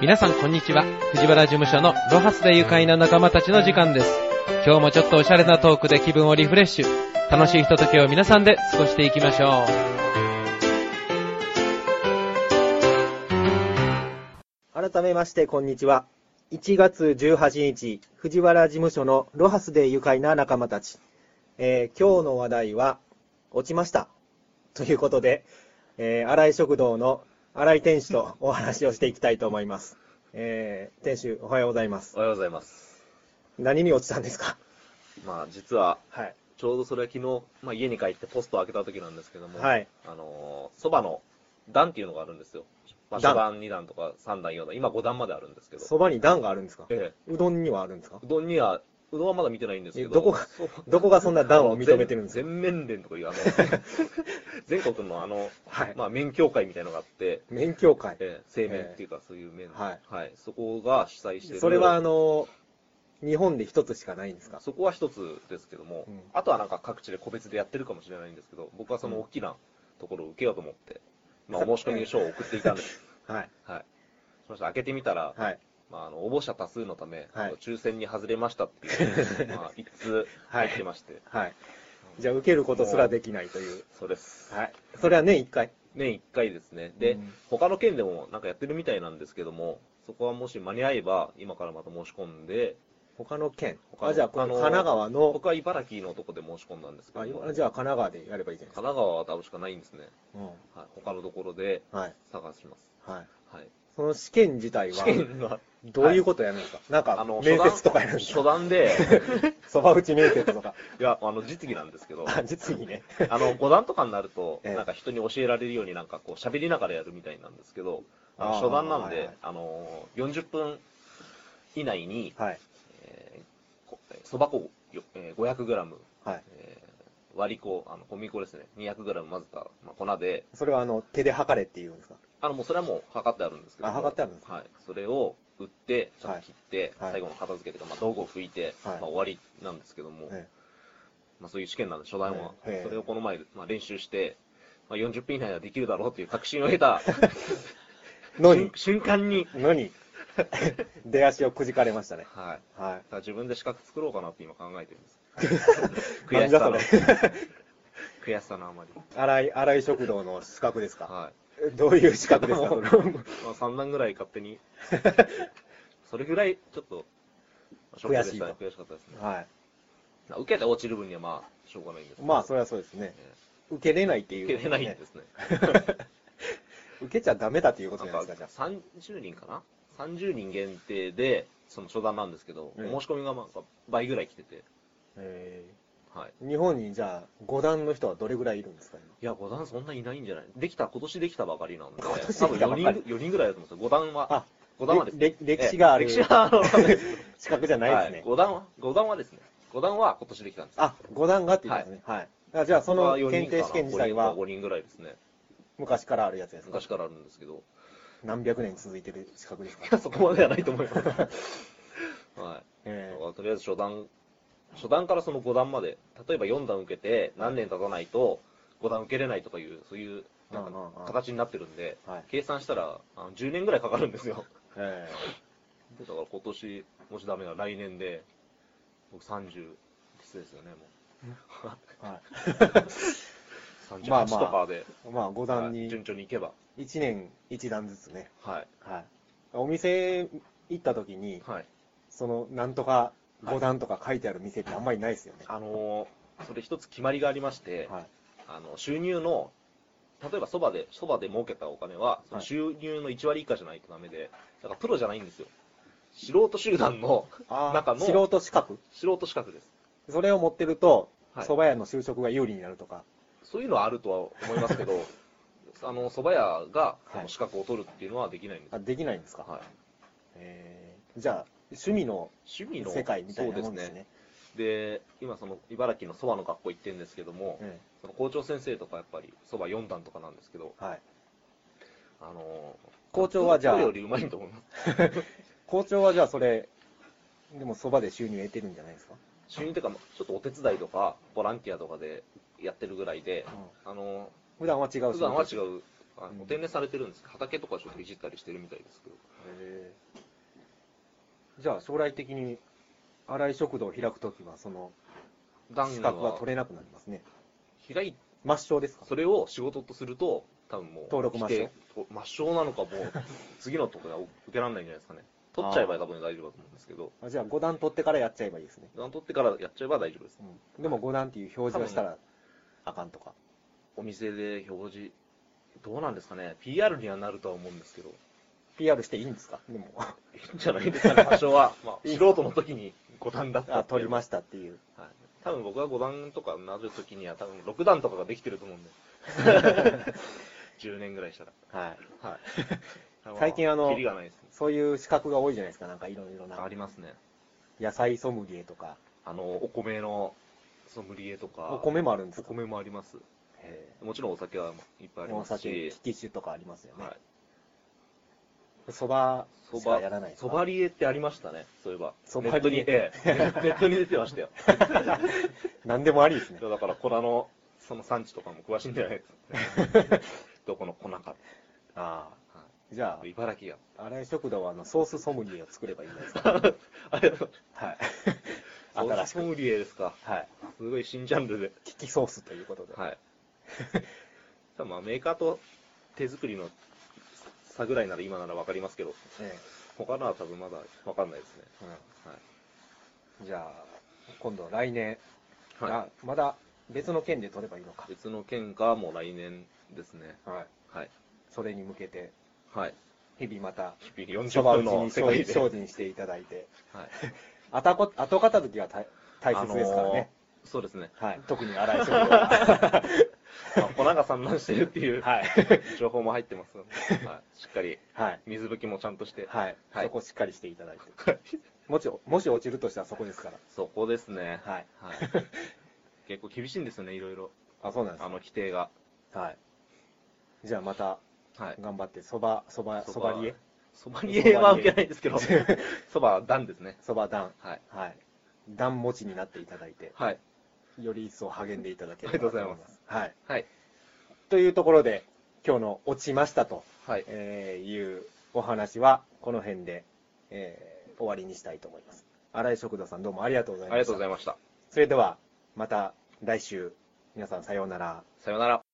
皆さんこんにちは。藤原事務所のロハスで愉快な仲間たちの時間です。今日もちょっとおしゃれなトークで気分をリフレッシュ。楽しいひとときを皆さんで過ごしていきましょう。改めましてこんにちは。1月18日、藤原事務所のロハスで愉快な仲間たち。今日の話題は、落ちました。ということで、新井食堂の新井店主とお話をしていきたいと思います。店主、おはようございます。 おはようございます。 何に落ちたんですか？ 実は、 はい、 ちょうどそれは昨日、家に帰ってポストを開けた時なんですけども、 はい、 そばの段っていうのがあるんですよ。初段、2段とか3段、4段、今5段まであるんですけど。 そばに段があるんですか？ ええ。 うどんにはあるんですか？ うどんはまだ見てないんですけど。 どこがそんな段を認めてるんですか？ 全面連とかいう全国のはい、 麺協会みたいなのがあって、 麺協会、 製麺っていうかそういう麺、 はい、 そこが主催してる。 それは日本で一つしかないんですか？ そこは一つですけども、あとはなんか各地で個別でやってるかもしれないんですけど、僕はその大きなところを受けようと思って、お申し込み書を送っていたんです。 はい。 はい。そして開けてみたら、 はい。 応募者多数のため、 はい、 抽選に外れましたっていう、一通入ってまして。 はい。じゃあ受けることすらできないという。 そうです。 はい。それは年1回。 年1回ですね。で、他の県でもなんかやってるみたいなんですけども、そこはもし間に合えば、今からまた申し込んで、 他の県？じゃあ神奈川の。 僕は茨城のとこで申し込んだんですけど。 じゃあ神奈川でやればいいじゃないですか。 神奈川は多分しかないんですね。 はい、 他のところで探します。 はい。 はい。 その試験自体は、どういうことやるんですか？なんか、面接とかやるんですか？ 初段で、 そば打ち面接とか。 いや、実技なんですけど。 実技ね。 5段とかになると、なんか人に教えられるようになんかこう喋りながらやるみたいなんですけど、初段なんで、40分以内に、そば粉 500g、割り粉、小麦粉ですね、200g 混ぜた粉で。 それは手で測れっていうんですか？ もうそれはもう測ってあるんですけど。 測ってあるんですか？ はい。それを打って、ちょっと切って、最後の片付けとか、道具を拭いて、終わりなんですけども、そういう試験なんで、初段は。それをこの前、練習して、40分以内はできるだろうという確信を得た瞬間に、 出足をくじかれましたね。 はい。はい。自分で資格作ろうかなって今考えてるんです。 悔しさの。 悔しさのあまり。 新井食堂の資格ですか？ はい。 どういう資格ですか？ 3段ぐらい勝手に。それぐらい、ちょっと、 悔しいと。 悔しかったですね。 はい。 受けて落ちる分にはしょうがないんですけど。 それはそうですね。受けれないっていう。 受けれないんですね。 受けちゃダメだっていうことじゃないですか、 じゃあ。30人かな ?30 人限定で、その初段なんですけど、申し込みが倍ぐらい来てて。 はい。日本にじゃあ、5段の人はどれぐらいいるんですか？ いや、5段そんないないんじゃない？今年できたばかりなんで、多分4人ぐらいだと思うんですよ。5段は。5段はですね。 歴史がある。 資格じゃないですね。 5段はですね。5段は今年できたんです。 5段がって言ったんですね。はい。じゃあ、その検定試験自体は、 5人ぐらいですね。 昔からあるやつですか？ 昔からあるんですけど。 何百年続いてる資格ですか？ いや、そこまではないと思います。はい。とりあえず初段からその5段まで、例えば4段受けて何年経たないと5段受けれないとかいう、そういう形になってるんで、計算したら10年ぐらいかかるんですよ。だから今年、もしダメなら来年で、僕30ですよね、もう。はい。38とかで、 5段に、 順調にいけば。 1年1段ずつね。 はい。 お店行った時に、なんとか5段とか書いてある店ってあんまりないですよね。 それ一つ決まりがありまして、収入の、例えばそばで儲けたお金は、その収入の1割以下じゃないとダメで、だからプロじゃないんですよ。素人集団の中の。 素人資格？ 素人資格です。 それを持ってると、蕎麦屋の就職が有利になるとか。 そういうのはあるとは思いますけど、蕎麦屋が資格を取るっていうのはできないんです。 できないんですか？ はい。 じゃあ、趣味の世界みたいなもんですね。 で、今茨城の蕎麦の学校行ってるんですけども、その校長先生とかやっぱり蕎麦4段とかなんですけど、 校長はじゃあ、 よりうまいと思います。 校長はじゃあそれ、でも蕎麦で収入得てるんじゃないですか？ 収入というか、ちょっとお手伝いとか、ボランティアとかでやってるぐらいで、 普段は違う。 普段は違う。お手入れされてるんですけど、畑とかちょっといじったりしてるみたいですけど。 じゃあ将来的に新井食堂を開くときはその段資格は取れなくなりますね。 開い抹消ですか？ それを仕事とすると、多分もう、 登録抹消抹消なのかもう、次のとこでは受けられないんじゃないですかね。取っちゃえば多分大丈夫だと思うんですけど、 じゃあ5段取ってからやっちゃえばいいですね。 取ってからやっちゃえば大丈夫です。 でも5段っていう表示をしたらあかんとか。 お店で表示、どうなんですかね。PR にはなるとは思うんですけど。 PR していいんですか？でも。 いいんじゃないですかね、場所は。まあ、素人の時に5段だった取りましたっていう。 はい。多分僕が5段とかなる時には多分6段とかができてると思うんで。10年ぐらいしたら。 はい。 はい。 最近キリがないですね。 そういう資格が多いじゃないですか。なんかいろいろな。 ありますね。 野菜ソムリエとか。 お米のソムリエとか。 お米もあるんですか？ お米もあります。もちろんお酒はいっぱいありますし。 お酒、キキ酒とかありますよね。 はい。 そばしかやらないですか？ そばリエってありましたね、そういえば。 そばリエ。 ネットに出てましたよ。 何でもありですね。 だから粉のその産地とかも詳しいんじゃないですか。どこの粉か。 ああ。じゃあ、 茨城が。 新井食堂はソースソムリエを作ればいいんですか？ ありがとうはい。 ソースソムリエですか。 はい。 すごい新ジャンルで。 キキソースということで。 はい。まあメーカーと手作りの差ぐらいなら今ならわかりますけど、他のは多分まだわかんないですね。 はい。じゃあ、今度来年、 はまだ別の県で取ればいいのか。 別の県かも来年ですね。 はい。 はい。 それに向けて、 はい。 日々また、 日々 そば 40 打ちに分の世界で。 精進していただいて、 はい。 後片付きは大切ですからね。 そうですね。 はい。特に新井食堂は。 粉が散乱してるっていうはい。 情報も入ってますので、はい、しっかりはい。 水拭きもちゃんとして、 はい。 はいそこしっかりしていただいて。もし落ちるとしたらそこですから。 そこですね。 はい。 結構厳しいんですよね、いろいろ。 あ、そうなんですか。 規定が。 はい。じゃあまた、 はい。 頑張って、そばリエそばリエは受けないですけど、そば段ですね。 そば段。 はい。 はい。段持ちになっていただいて、 はい。 より一層励んでいただければありがとうございます。 はい。 はい。 というところで、今日の落ちましたと、 はい。 いうお話は、この辺で、終わりにしたいと思います。新井食堂さんどうもありがとうございました。 ありがとうございました。 それでは、また来週、皆さんさようなら。 さようなら。